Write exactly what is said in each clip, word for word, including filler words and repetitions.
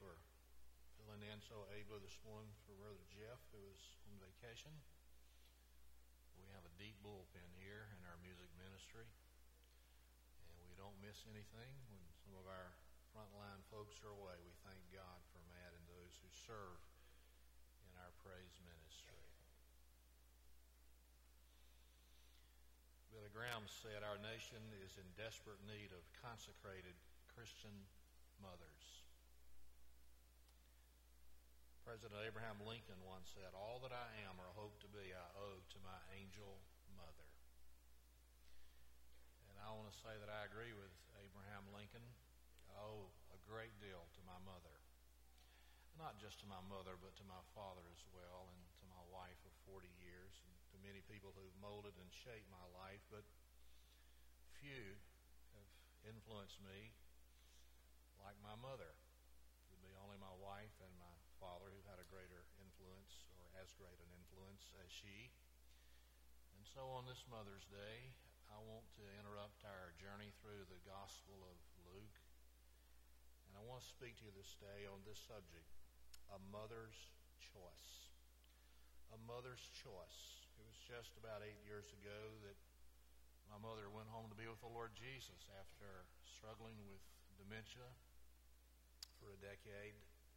for filling in so ably this morning for Brother Jeff, who is on vacation. We have a deep bullpen here in our music ministry, and we don't miss anything when some of our frontline folks are away. We thank God for Matt and those who serve in our praise ministry. Billy Graham said, "Our nation is in desperate need of consecrated Christian mothers." President Abraham Lincoln once said, "All that I am or hope to be, I owe to my angel mother." And I want to say that I agree with Abraham Lincoln. I owe a great deal to my mother. Not just to my mother, but to my father as well, and to my wife of forty years, and to many people who've molded and shaped my life, but few have influenced me like my mother. It would be only my wife and my father who had a greater influence, or as great an influence as she. And so on this Mother's Day, I want to interrupt our journey through the Gospel of Luke, and I want to speak to you this day on this subject, a mother's choice. A mother's choice. It was just about eight years ago that my mother went home to be with the Lord Jesus after struggling with dementia for a decade.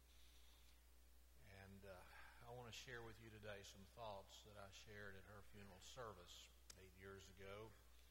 And uh, I want to share with you today some thoughts that I shared at her funeral service eight years ago.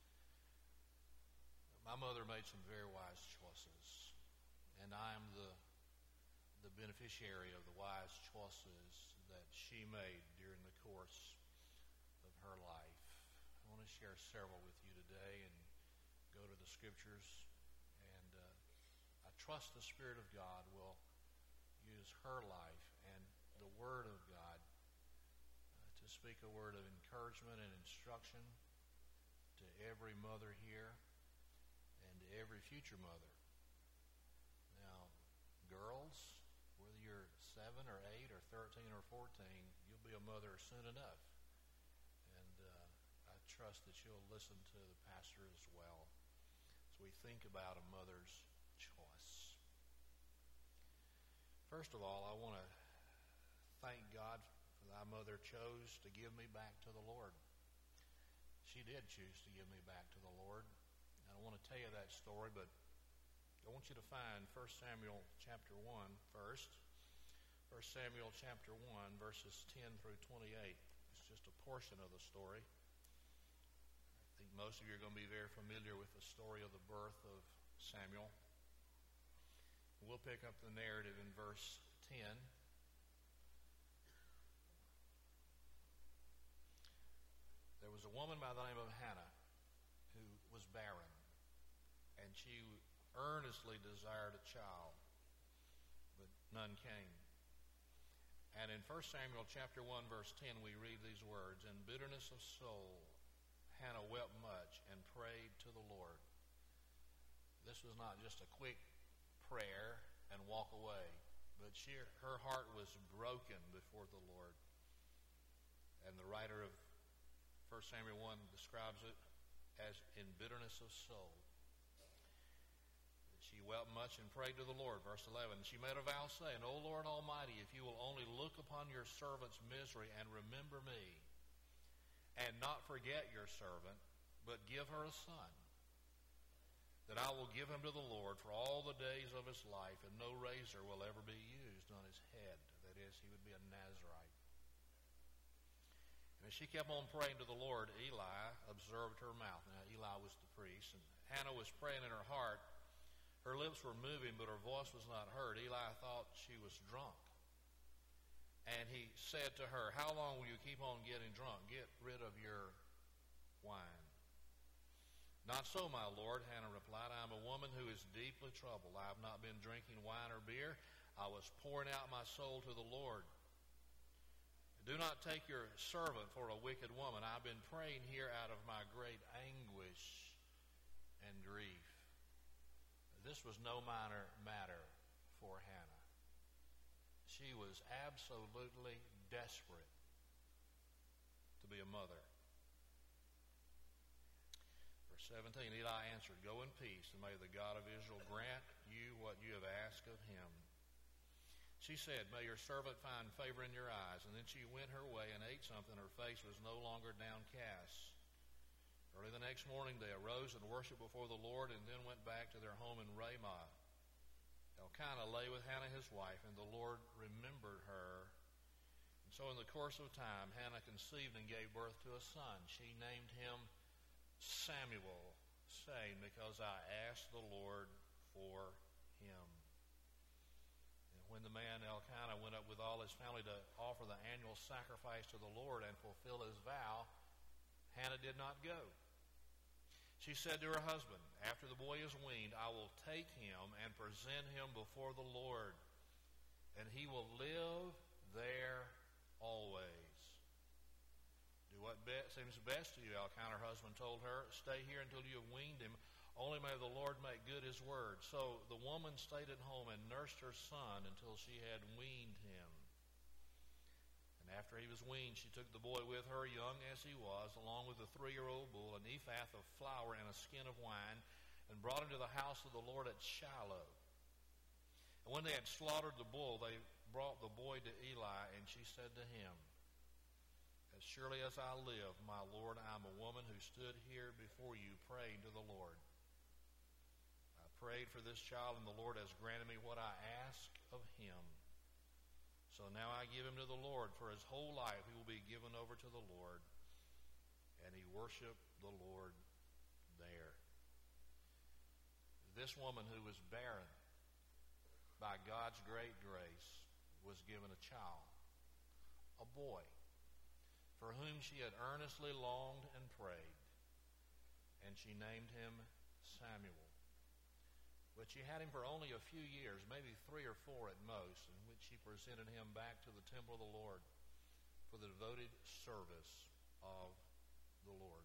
My mother made some very wise choices, and I am the the beneficiary of the wise choices that she made during the course of her life. I want to share several with you today and go to the scriptures, and uh, I trust the Spirit of God will use her life and the Word of God uh, to speak a word of encouragement and instruction to every mother here and to every future mother. Now, girls, whether you're seven or eight or thirteen or fourteen, you'll be a mother soon enough. And uh, I trust that you'll listen to the pastor as well as we think about a mother's choice. First of all, I want to thank God for thy mother chose to give me back to the Lord. She did choose to give me back to the Lord. And I want to tell you that story, but I want you to find First Samuel chapter one first. First Samuel chapter one, verses ten through twenty-eight. It's just a portion of the story. I think most of you are going to be very familiar with the story of the birth of Samuel. We'll pick up the narrative in verse ten. There was a woman by the name of Hannah who was barren, and she earnestly desired a child, but none came. And in First Samuel chapter one, verse ten, we read these words, "In bitterness of soul, Hannah wept much and prayed to the Lord." This was not just a quick prayer and walk away, but she, her heart was broken before the Lord. And the writer of First Samuel one describes it as in bitterness of soul. She wept much and prayed to the Lord. Verse eleven, she made a vow saying, "O Lord Almighty, if you will only look upon your servant's misery and remember me, and not forget your servant, but give her a son, that I will give him to the Lord for all the days of his life, and no razor will ever be used on his head." That is, he would be a Nazirite. And as she kept on praying to the Lord, Eli observed her mouth. Now, Eli was the priest, and Hannah was praying in her heart. Her lips were moving, but her voice was not heard. Eli thought she was drunk. And he said to her, "How long will you keep on getting drunk? Get rid of your wine." "Not so, my Lord," Hannah replied. "I am a woman who is deeply troubled. I have not been drinking wine or beer. I was pouring out my soul to the Lord. Do not take your servant for a wicked woman. I've been praying here out of my great anguish and grief." This was no minor matter for Hannah. She was absolutely desperate to be a mother. Verse seventeen, Eli answered, "Go in peace, and may the God of Israel grant you what you have asked of him." She said, "May your servant find favor in your eyes." And then she went her way and ate something. Her face was no longer downcast. Early the next morning they arose and worshipped before the Lord, and then went back to their home in Ramah. Elkanah lay with Hannah his wife, and the Lord remembered her. And so in the course of time, Hannah conceived and gave birth to a son. She named him Samuel, saying, "Because I asked the Lord for him." And when the man Elkanah went up with all his family to offer the annual sacrifice to the Lord and fulfill his vow, Hannah did not go. She said to her husband, "After the boy is weaned, I will take him and present him before the Lord, and he will live there always." "Do what be- seems best to you," Elkanah, her husband, told her. "Stay here until you have weaned him. Only may the Lord make good his word." So the woman stayed at home and nursed her son until she had weaned him. And after he was weaned, she took the boy with her, young as he was, along with a three-year-old bull, an ephah of flour, and a skin of wine, and brought him to the house of the Lord at Shiloh. And when they had slaughtered the bull, they brought the boy to Eli, and she said to him, "As surely as I live, my Lord, I am a woman who stood here before you praying to the Lord. I prayed for this child, and the Lord has granted me what I asked of him. So now I give him to the Lord. For his whole life he will be given over to the Lord." And he worshiped the Lord there. This woman, who was barren, by God's great grace, was given a child, a boy, for whom she had earnestly longed and prayed. And she named him Samuel. But she had him for only a few years, maybe three or four at most, in which she presented him back to the temple of the Lord for the devoted service of the Lord.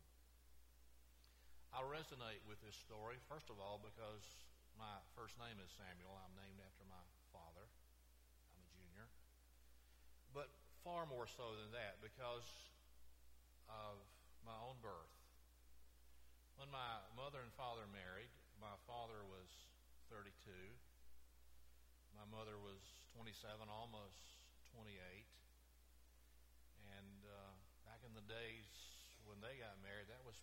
I resonate with this story, first of all, because my first name is Samuel. I'm named after my father. I'm a junior. But far more so than that, because of my own birth. When my mother and father married, my father was thirty-two. My mother was twenty-seven, almost twenty-eight. And uh, back in the days when they got married, that was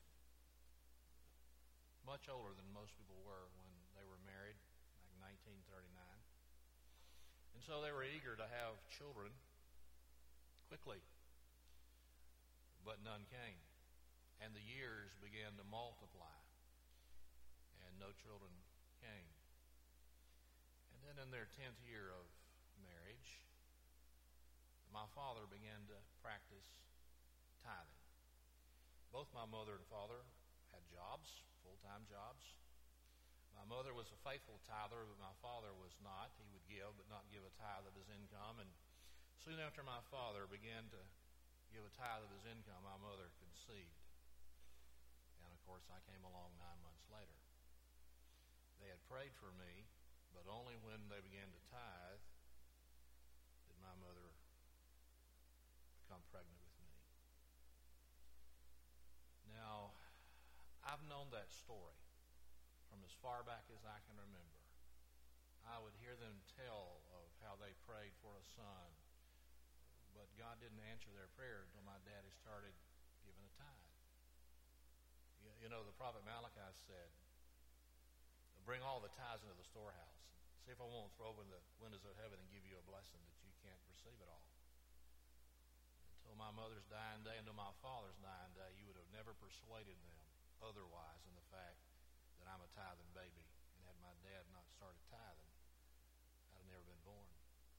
much older than most people were when they were married, like nineteen thirty-nine. And so they were eager to have children quickly, but none came. And the years began to multiply, and no children came. And then in their tenth year of marriage, my father began to practice tithing. Both my mother and father had jobs, full-time jobs. My mother was a faithful tither, but my father was not. He would give, but not give a tithe of his income. And soon after my father began to give a tithe of his income, my mother conceived. And of course, I came along nine months later. They had prayed for me, but only when they began to tithe did my mother become pregnant with me. Now, I've known that story from as far back as I can remember. I would hear them tell of how they prayed for a son, but God didn't answer their prayer until my daddy started giving a tithe. You, you know, the prophet Malachi said, "Bring all the tithes into the storehouse. See if I won't throw open the windows of heaven and give you a blessing that you can't receive at all." Until my mother's dying day, until my father's dying day, you would have never persuaded them otherwise in the fact that I'm a tithing baby. And had my dad not started tithing, I'd have never been born.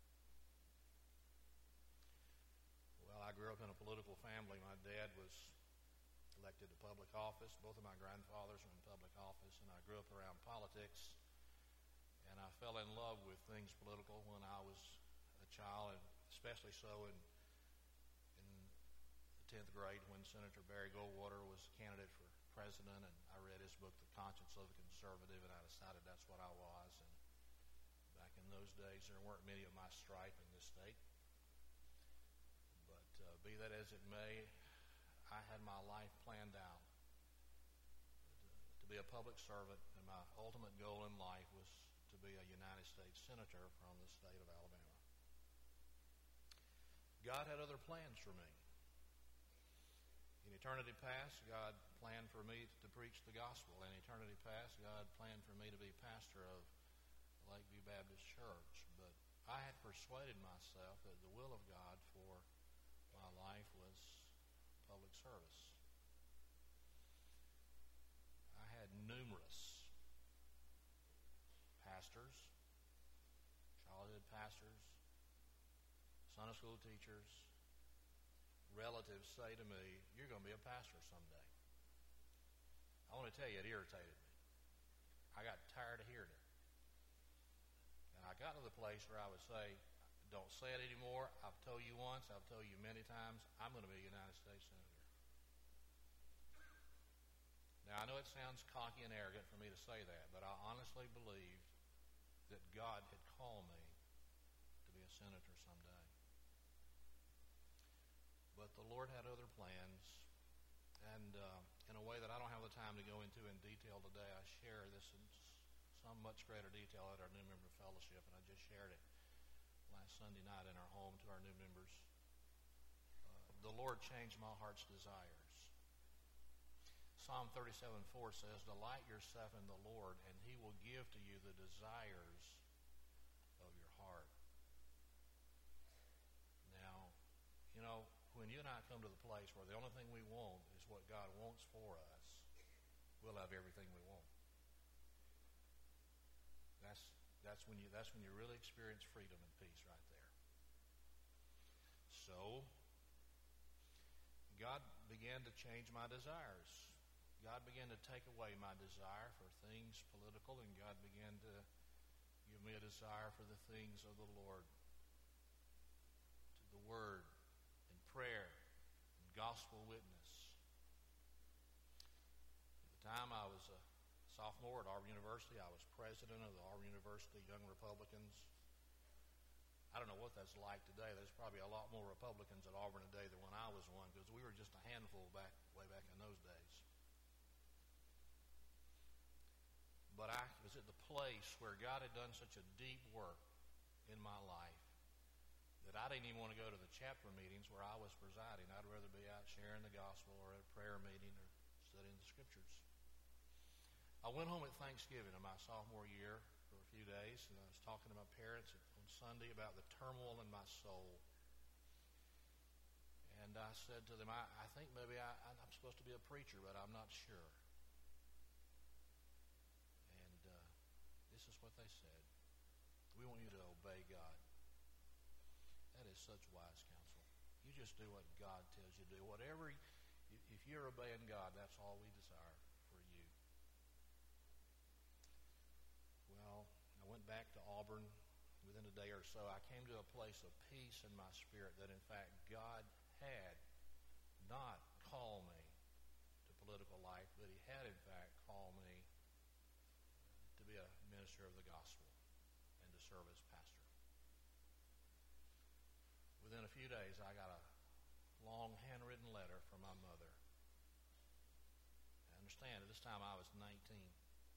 Well, I grew up in a political family. My dad was elected to public office. Both of my grandfathers were in public office, and I grew up around politics. And I fell in love with things political when I was a child, and especially so in in the tenth grade when Senator Barry Goldwater was candidate for president, and I read his book, The Conscience of a Conservative, and I decided that's what I was. And back in those days, there weren't many of my stripe in this state. But uh, be that as it may, I had my life planned out to be a public servant, and my ultimate goal in life was to be a United States Senator from the state of Alabama. God had other plans for me. In eternity past, God planned for me to preach the gospel. In eternity past, God planned for me to be pastor of Lakeview Baptist Church. But I had persuaded myself that the will of God for my life was public service. I had numerous pastors, childhood pastors, Sunday school teachers, relatives say to me, "You're going to be a pastor someday." I want to tell you, it irritated me. I got tired of hearing it. And I got to the place where I would say, "Don't say it anymore. I've told you once, I've told you many times, I'm going to be a United States Senator." Now, I know it sounds cocky and arrogant for me to say that, but I honestly believed that God had called me to be a senator someday. But the Lord had other plans, and uh, in a way that I don't have the time to go into in detail today, I share this in some much greater detail at our new member fellowship, and I just shared it last Sunday night in our home to our new members. Uh, the Lord changed my heart's desires. Psalm thirty-seven four says, "Delight yourself in the Lord, and He will give to you the desires of your heart." Now, you know, when you and I come to the place where the only thing we want is what God wants for us, we'll have everything we want. That's that's when you that's when you really experience freedom and peace right there. So God began to change my desires. God began to take away my desire for things political, and God began to give me a desire for the things of the Lord, to the Word, and prayer, and gospel witness. At the time I was a sophomore at Auburn University, I was president of the Auburn University Young Republicans. I don't know what that's like today. There's probably a lot more Republicans at Auburn today than when I was one, because we were just a handful back way back in those days. But I was at the place where God had done such a deep work in my life that I didn't even want to go to the chapter meetings where I was presiding. I'd rather be out sharing the gospel or at a prayer meeting or studying the scriptures. I went home at Thanksgiving of my sophomore year for a few days, and I was talking to my parents on Sunday about the turmoil in my soul. And I said to them, I, I think maybe I, I'm supposed to be a preacher, but I'm not sure. And uh, this is what they said. "We want you to obey God." That is such wise counsel. You just do what God tells you to do. Whatever, if you're obeying God, that's all we desire for you. Well, I went back to Auburn within a day or so. I came to a place of peace in my spirit that, in fact, God had not called me to political life, but He had, in fact, called me to be a minister of the gospel and to serve as pastor. Within a few days, I got a long handwritten letter from my mother. I understand, at this time I was nineteen.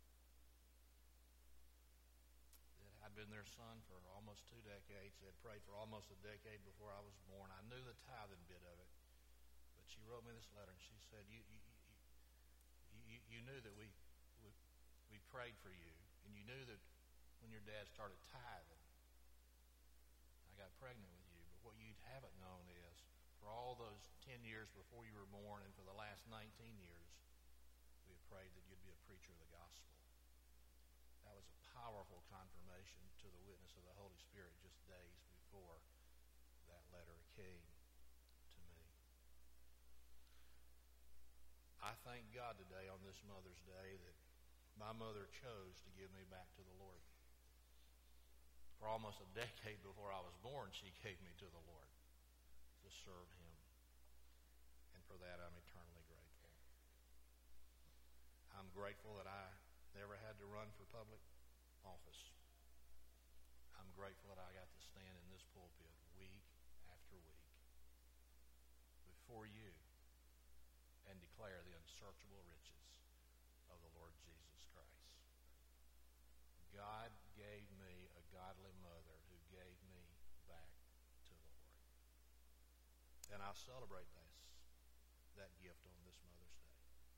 That I'd been their son for almost two decades. They had prayed for almost a decade before I was born. I knew the tithing bit of it. But she wrote me this letter, and she said, you you, you, you, you knew that we, we, we prayed for you, and you knew that when your dad started tithing, I got pregnant with you. What you haven't known is, for all those ten years before you were born and for the last nineteen years, we have prayed that you'd be a preacher of the gospel. That was a powerful confirmation to the witness of the Holy Spirit just days before that letter came to me. I thank God today on this Mother's Day that my mother chose to give me back to the Lord. For almost a decade before I was born, she gave me to the Lord to serve Him. And for that, I'm eternally grateful. I'm grateful that I never had to run for public office. I'm grateful that I got to stand in this pulpit week after week before you and declare the unsearchable riches of the Lord Jesus Christ. God gave me a godly mother who gave me back to the Lord. And I celebrate this, that gift on this Mother's Day.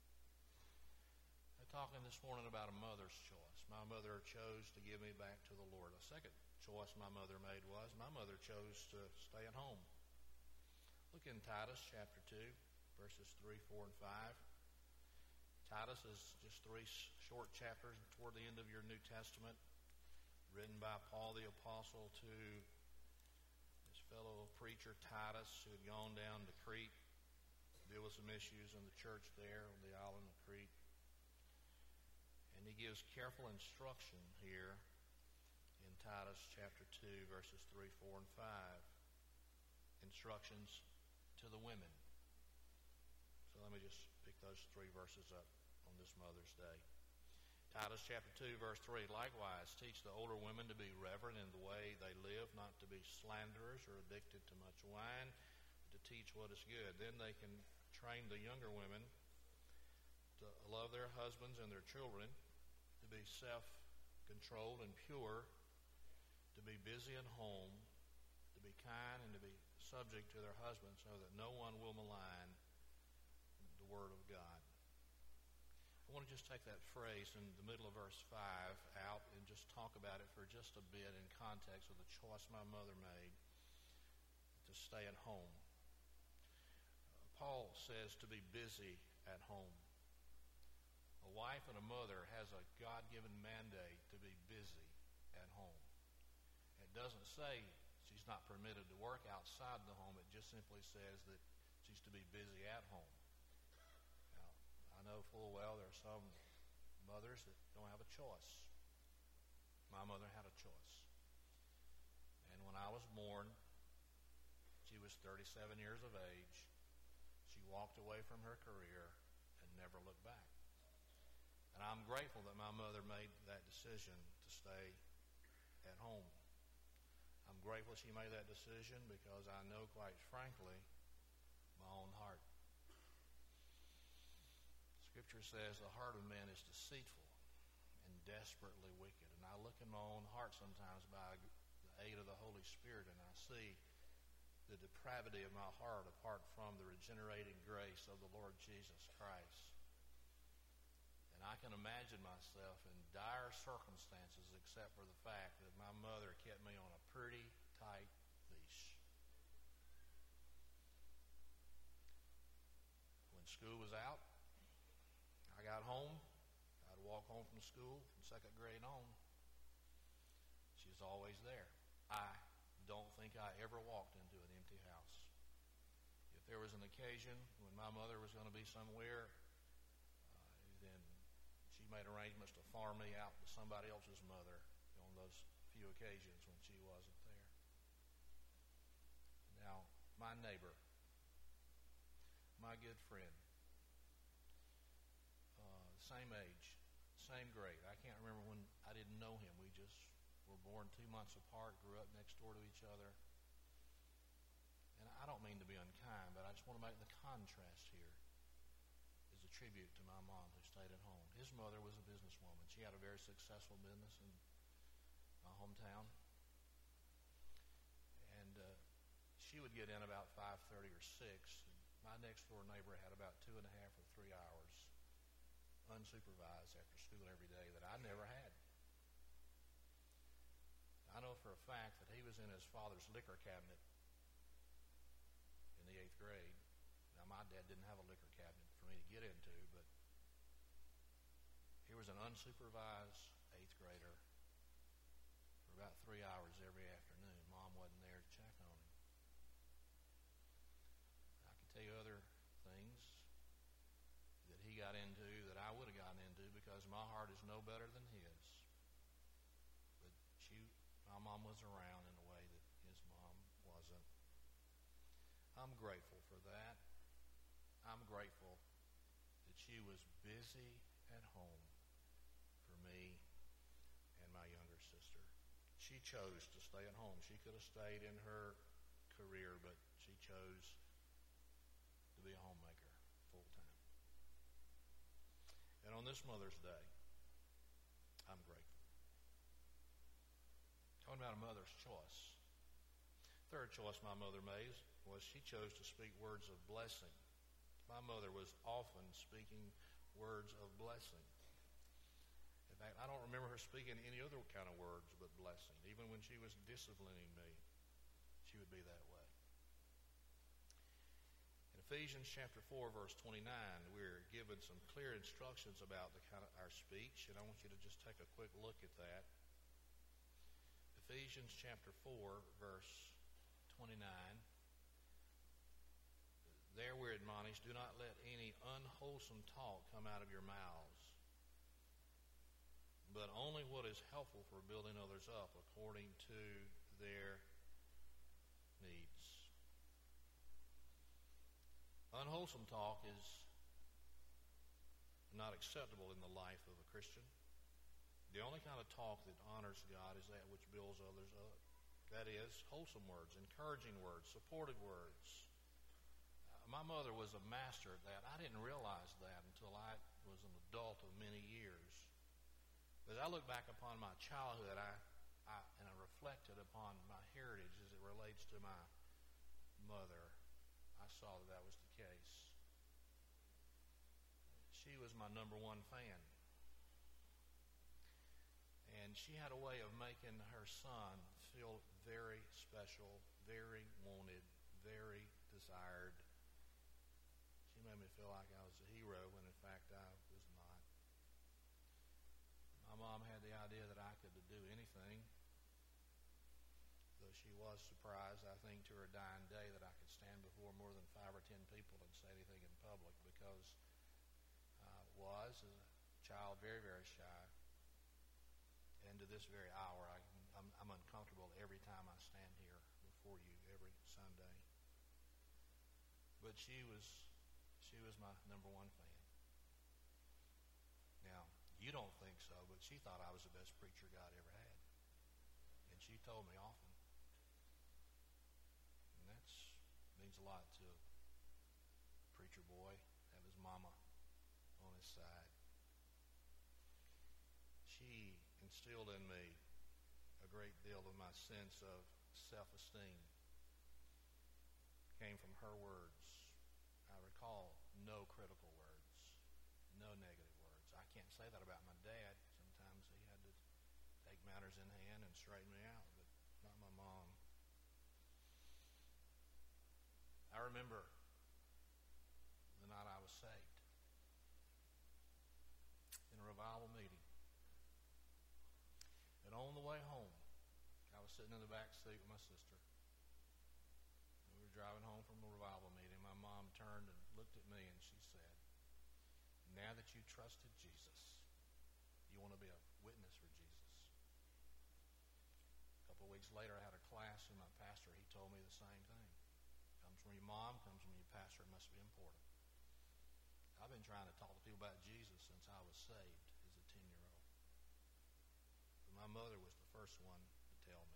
I'm talking this morning about a mother's choice. My mother chose to give me back to the Lord. A second choice my mother made was my mother chose to stay at home. Look in Titus chapter two, verses three, four, and five. Titus is just three short chapters toward the end of your New Testament, written by Paul the Apostle to his fellow preacher Titus, who had gone down to Crete to deal with some issues in the church there on the island of Crete. And he gives careful instruction here in Titus chapter two, verses three, four, and five. Instructions to the women. So let me just pick those three verses up on this Mother's Day. Titus chapter two, verse three, likewise teach the older women to be reverent in the way they live, not to be slanderers or addicted to much wine, but to teach what is good. Then they can train the younger women to love their husbands and their children, to be self-controlled and pure, to be busy at home, to be kind, and to be subject to their husbands, so that no one will malign the word of God. I want to just take that phrase in the middle of verse five out and just talk about it for just a bit in context of the choice my mother made to stay at home. Uh, Paul says to be busy at home. A wife and a mother has a God-given mandate to be busy at home. It doesn't say she's not permitted to work outside the home. It just simply says that she's to be busy at home. Now, I know full well there are some mothers that don't have a choice. My mother had a choice. And when I was born, she was thirty-seven years of age. She walked away from her career and never looked back. And I'm grateful that my mother made that decision to stay at home. I'm grateful she made that decision because I know, quite frankly, my own heart. Scripture says the heart of man is deceitful and desperately wicked. And I look in my own heart sometimes by the aid of the Holy Spirit, and I see the depravity of my heart apart from the regenerating grace of the Lord Jesus Christ. And I can imagine myself in dire circumstances except for the fact that my mother kept me on a pretty tight leash. When school was out, I got home. I'd walk home from school from second grade on. She was always there. I don't think I ever walked into an empty house. If there was an occasion when my mother was going to be somewhere, uh, then she made arrangements to farm me out to somebody else's mother on those few occasions when she wasn't there. Now, my neighbor, my good friend, uh, same age, same grade. I can't remember when I didn't know him. We just were born two months apart, grew up next door to each other. And I don't mean to be unkind, but I just want to make the contrast here as a tribute to my mom who stayed at home. His mother was a businesswoman. She had a very successful business in my hometown. And uh, she would get in about five thirty or six. My next door neighbor had about two and a half or three hours unsupervised after school every day that I never had. I know for a fact that he was in his father's liquor cabinet in the eighth grade. Now, my dad didn't have a liquor cabinet for me to get into, but he was an unsupervised eighth grader for about three hours every afternoon. Mom wasn't there to check on him. I can tell you other things that he got into that I would have gotten into because my heart is no better than his. But she, my mom was around in a way that his mom wasn't. I'm grateful for that. I'm grateful that she was busy at home for me and my younger sister. She chose to stay at home. She could have stayed in her career, but she chose to be a homemaker full time. And on this Mother's Day, I'm grateful. Talking about a mother's choice. third choice my mother made was she chose to speak words of blessing. My mother was often speaking words of blessing. In fact, I don't remember her speaking any other kind of words but blessing. Even when she was disciplining me, she would be that way. In Ephesians chapter four, verse twenty-nine, we're given some clear instructions about the kind of our speech, and I want you to just take a quick look at that. Ephesians chapter four, verse twenty-nine. There we're admonished, do not let any unwholesome talk come out of your mouths, but only what is helpful for building others up according to their needs. Unwholesome talk is not acceptable in the life of a Christian. The only kind of talk that honors God is that which builds others up. That is, wholesome words, encouraging words, supportive words. My mother was a master at that. I didn't realize that until I was an adult of many years. As I look back upon my childhood, I, I and I reflected upon my heritage as it relates to my mother, I saw that that was the case. She was my number one fan. And she had a way of making her son feel very special, very wanted, very desired. She made me feel like I was a hero when in fact I was not. My mom had the idea that I could do anything, though she was surprised, I think, to her dying day that I could stand before more than five or ten people and say anything in public, because I was, as a child, very, very shy. And to this very hour, I, I'm, I'm uncomfortable every time I stand here before you every Sunday. But she was, she was my number one fan. Now, you don't think so, but she thought I was the best preacher God ever had. And she told me often. And that means a lot to a preacher boy, have his mama on his side. She instilled in me a great deal of my sense of self-esteem. Came from her words. I recall no critical words, no negative words. I can't say that about my dad. Sometimes he had to take matters in hand and straighten me out, but not my mom. I remember the night I was saved in a revival meeting. And on the way home, I was sitting in the back seat with my sister. We were driving home from a revival meeting. My mom turned and looked at me and she said, now that you trusted Jesus, you want to be a witness for Jesus. A couple of weeks later, I had a class with my pastor. He told me the same thing. Comes from your mom, comes from your pastor, it must be important. I've been trying to talk to people about Jesus since I was saved as a ten-year-old. My mother was the first one to tell me.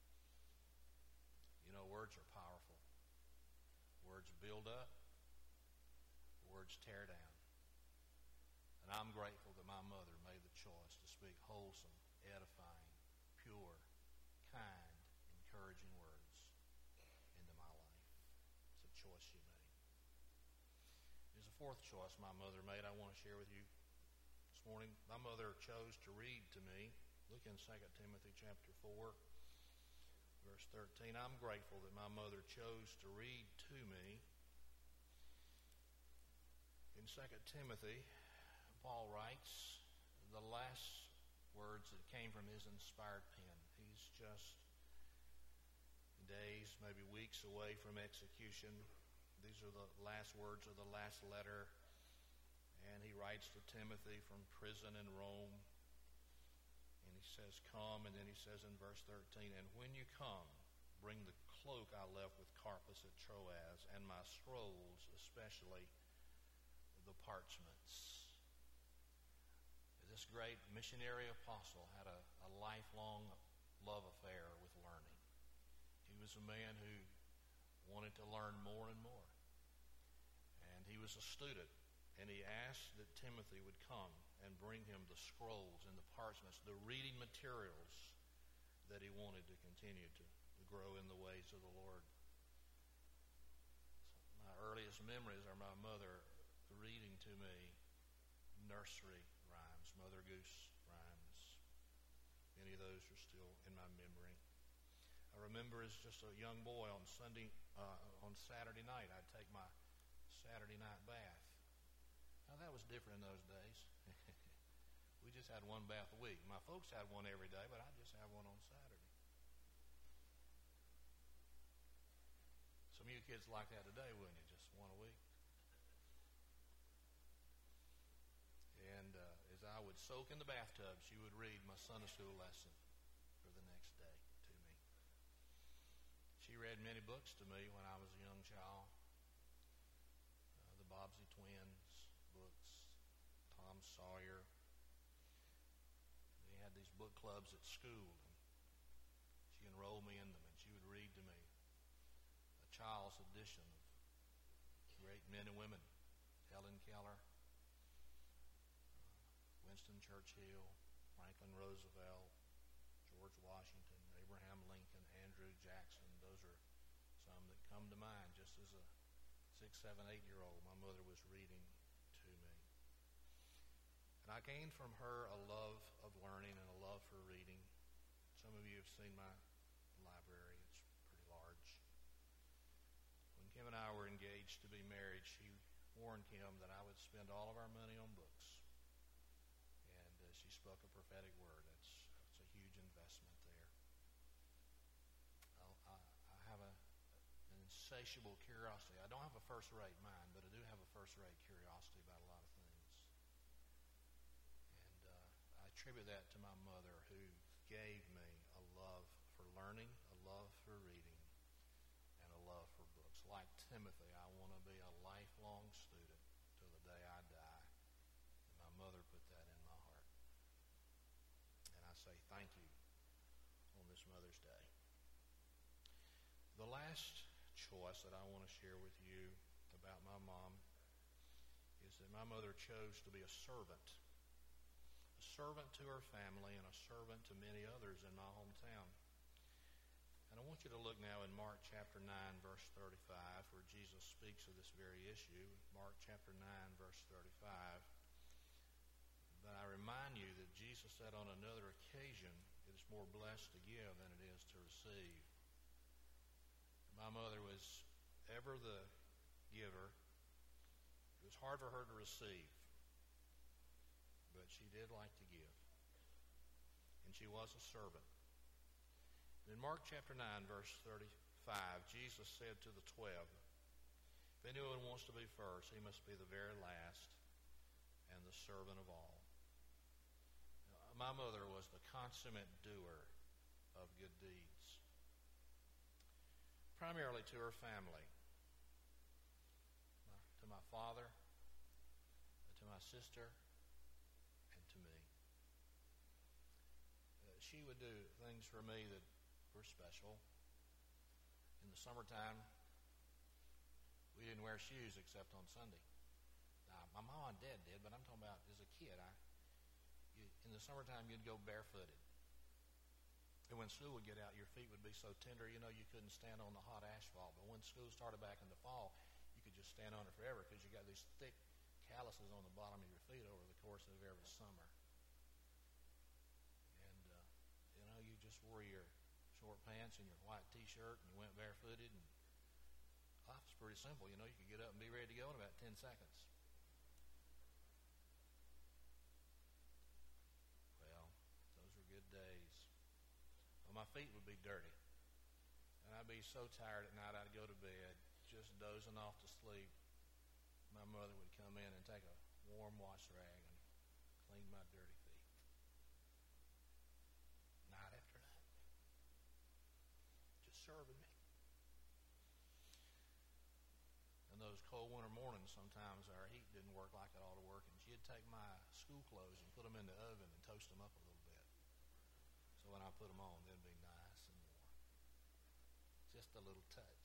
You know, words are powerful. Words build up. Words tear down. And I'm grateful that my mother made the choice to speak wholesome, edifying, pure, kind, encouraging words into my life. It's a choice she made. There's a fourth choice my mother made I want to share with you this morning. My mother chose to read to me. Look in Second Timothy chapter four, verse thirteen. I'm grateful that my mother chose to read to me. In Second Timothy, Paul writes the last words that came from his inspired pen. He's just days, maybe weeks away from execution. These are the last words of the last letter. And he writes to Timothy from prison in Rome. He says, come, and then he says in verse thirteen, and when you come, bring the cloak I left with Carpus at Troas, and my scrolls, especially the parchments. This great missionary apostle had a, a lifelong love affair with learning. He was a man who wanted to learn more and more. And he was a student, and he asked that Timothy would come and bring him the scrolls and the parchments, the reading materials that he wanted to continue to grow in the ways of the Lord. My earliest memories are my mother reading to me nursery rhymes, Mother Goose rhymes. Many of those are still in my memory. I remember as just a young boy on Sunday, uh, on Saturday night, I'd take my Saturday night bath. Now that was different in those days. We just had one bath a week. My folks had one every day, but I just had one on Saturday. Some of you kids like that today, wouldn't you? Just one a week. And uh, as I would soak in the bathtub, she would read my Sunday school lesson for the next day to me. She read many books to me when I was a young child. Uh, the Bobbsey Twins books, Tom Sawyer. They had these book clubs at school, and she enrolled me in them, and she would read to me a child's edition of great men and women, Helen Keller, Winston Churchill, Franklin Roosevelt, George Washington, Abraham Lincoln, Andrew Jackson. Those are some that come to mind just as a six, seven, eight-year-old. My mother was reading to me. And I gained from her a love of learning and a love for reading. Some of you have seen my library. It's pretty large. When Kim and I were engaged to be married, she warned Kim that I would spend all of our money on books. And uh, she spoke a prophetic word. That's, that's a huge investment there. I'll, I, I have a, an insatiable curiosity. I don't have a first-rate mind, but I do have a first-rate curiosity about a lot of things. And uh, I attribute that to my mother, who gave me a love for learning, a love for reading, and a love for books. Like Timothy, I want to be a lifelong student till the day I die. And my mother put that in my heart. And I say thank you on this Mother's Day. The last choice that I want to share with you about my mom is that my mother chose to be a servant. A servant to her family and a servant to many others in my hometown. And I want you to look now in Mark chapter nine, verse thirty-five, where Jesus speaks of this very issue. Mark chapter nine, verse thirty-five. But I remind you that Jesus said on another occasion, it is more blessed to give than it is to receive. My mother was ever the giver. It was hard for her to receive, but she did like to give. And she was a servant. In Mark chapter nine, verse thirty-five, Jesus said to the twelve, if anyone wants to be first, he must be the very last and the servant of all. My mother was the consummate doer of good deeds, primarily to her family, to my father, to my sister, and to me. Uh, she would do things for me that were special. In the summertime, we didn't wear shoes except on Sunday. Now, my mom and dad did, but I'm talking about as a kid. I, you, in the summertime, you'd go barefooted. And when school would get out, your feet would be so tender, you know, you couldn't stand on the hot asphalt. But when school started back in the fall, you could just stand on it forever because you got these thick calluses on the bottom of your feet over the course of every summer. And, uh, you know, you just wore your short pants and your white T-shirt and you went barefooted. And life was pretty simple. You know, you could get up and be ready to go in about ten seconds. Well, those were good days. Well, my feet would be dirty. And I'd be so tired at night I'd go to bed just dozing off to sleep. My mother would come in and take a warm wash rag and clean my dirty feet. Night after night. Just serving me. And those cold winter mornings, sometimes our heat didn't work like it ought to work, and she'd take my school clothes and put them in the oven and toast them up a little bit. So when I put them on, they'd be nice and warm. Just a little touch.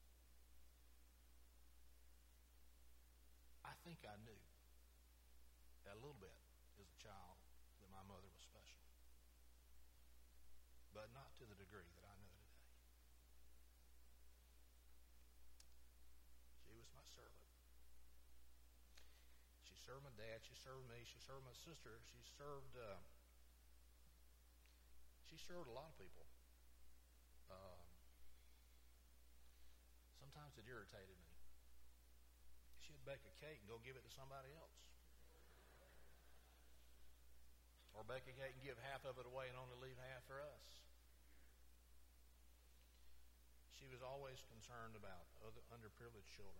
I think I knew a little bit as a child that my mother was special, but not to the degree that I know today. served my dad. She served me. She served my sister. She served. Uh, she served a lot of people. Um, sometimes it irritated me. She'd bake a cake and go give it to somebody else, or bake a cake and give half of it away and only leave half for us. She was always concerned about other underprivileged children.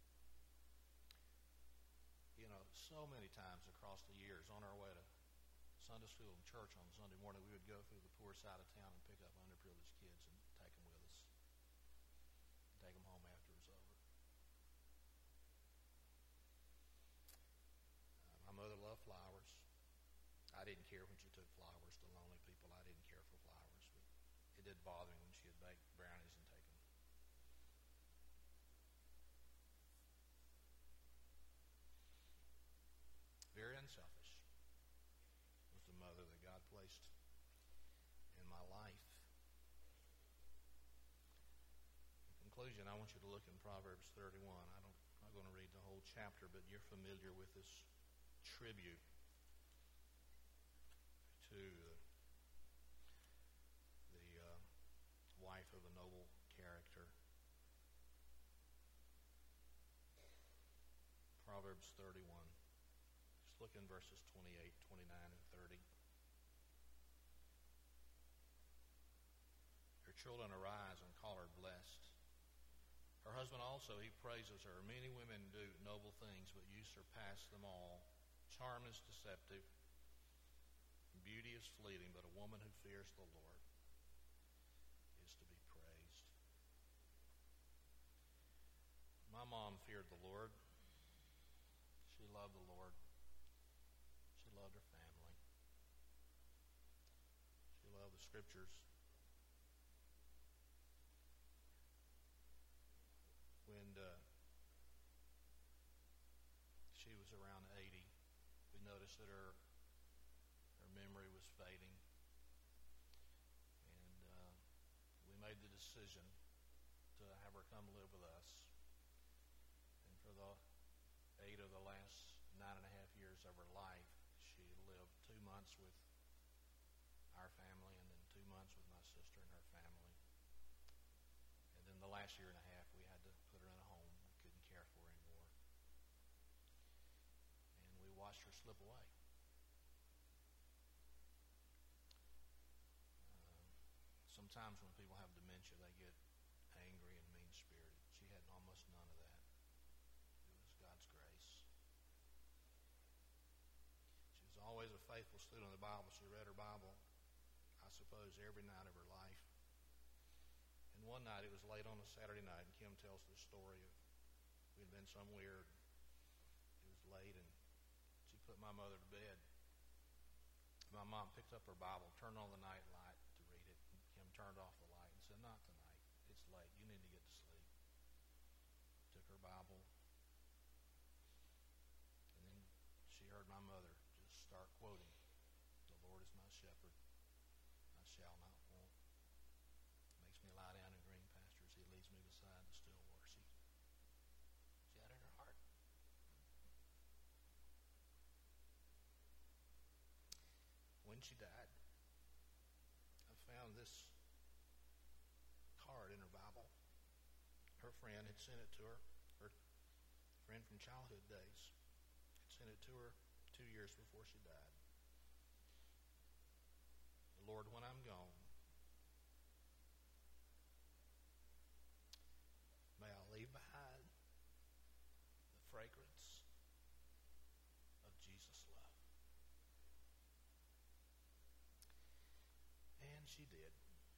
You know, so many times across the years on our way to Sunday school and church on Sunday morning, we would go through the poor side of town and pick up underprivileged kids and take them with us. Take them home after it was over. Uh, my mother loved flowers. I didn't care when she took flowers to lonely people. I didn't care for flowers, but it did bother me when she had baked brownies and taken them. Very unselfish was the mother that God placed in my life. In conclusion, I want you to look in Proverbs thirty-one. I don't, I'm not going to read the whole chapter, but you're familiar with this tribute to the, the uh, wife of a noble character. Proverbs thirty-one. Just look in verses twenty-eight, twenty-nine, and thirty. Her children arise and call her blessed. Her husband also, he praises her. Many women do noble things, but you surpass them all. Charm is deceptive. Beauty is fleeting, but a woman who fears the Lord is to be praised. My mom feared the Lord. She loved the Lord. She loved her family. She loved the Scriptures. When uh, she was around eighty, we noticed that her her memory was fading, and uh, we made the decision to have her come live with us. And for the eight of the last nine and a half years of her life, she lived two months with our family, and then two months with my sister and her family. And then the last year and a half, we had to put her in a home. We couldn't care for her anymore. And we watched her slip away. Sometimes when people have dementia, they get angry and mean-spirited. She had almost none of that. It was God's grace. She was always a faithful student of the Bible. She read her Bible, I suppose, every night of her life. And one night, it was late on a Saturday night, and Kim tells the story of we'd been somewhere. It was late, and she put my mother to bed. My mom picked up her Bible, turned on the night light, turned off the light and said, "Not tonight. It's late. You need to get to sleep." Took her Bible, and then she heard my mother just start quoting, "The Lord is my shepherd. I shall not want. Makes me lie down in green pastures. He leads me beside the still waters." She, she had it in her heart. When she died, I found this card in her Bible. Her friend had sent it to her. Her friend from childhood days had sent it to her two years before she died. "Lord, when I'm gone, may I leave behind the fragrance of Jesus' love." And she did.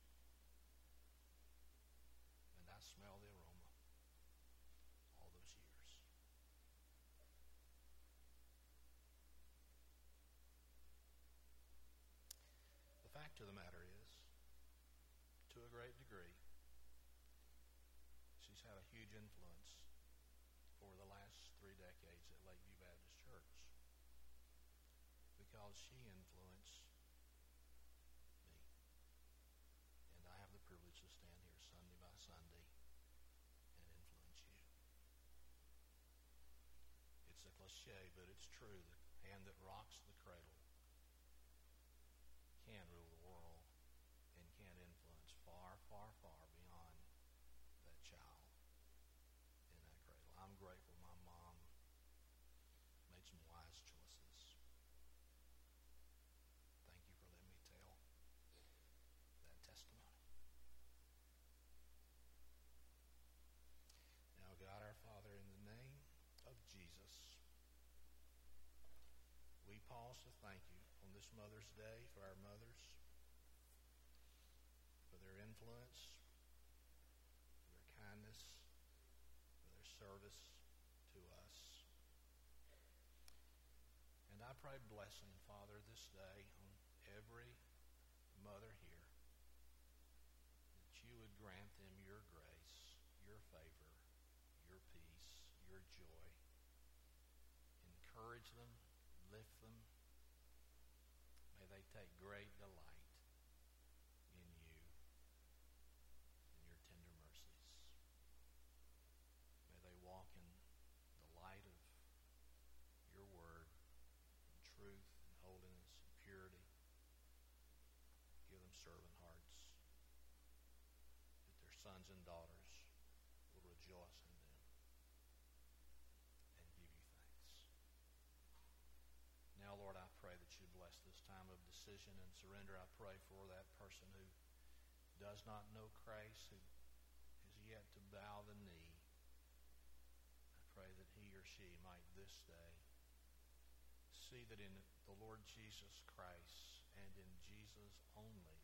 Smell the aroma all those years. The fact of the matter is, to a great degree, she's had a huge influence over the last three decades at Lakeview Baptist Church, because she influenced me. And I have the privilege to stand here Sunday by Sunday and influence you. It's a cliche, but it's true. Mother's Day for our mothers, for their influence, for their kindness, for their service to us. And I pray blessing, Father, this day on every mother here, that you would grant them your grace, your favor, your peace, your joy. Encourage them, lift them. May they take great delight in you and your tender mercies. May they walk in the light of your word, in truth and holiness and purity. Give them servant hearts, that their sons and daughters will rejoice in them and give you thanks. Now, Lord, I pray that you bless this time of decision and surrender. I pray for that person who does not know Christ, who is yet to bow the knee. I pray that he or she might this day see that in the Lord Jesus Christ and in Jesus only